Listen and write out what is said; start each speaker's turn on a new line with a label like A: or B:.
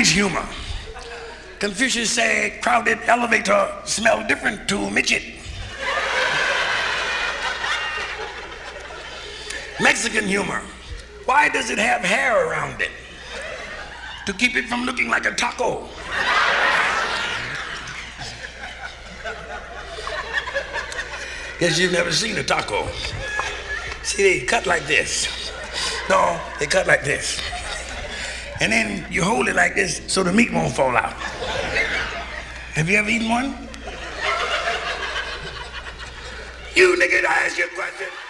A: Chinese humor. Confucius said, crowded elevator smell different to midget. Mexican humor. Why does it have hair around it? To keep it from looking like a taco. Guess you've never seen a taco. See, they cut like this. No, they cut like this. And then you hold it like this so the meat won't fall out. Have you ever eaten one? You nigga, I ask you a question.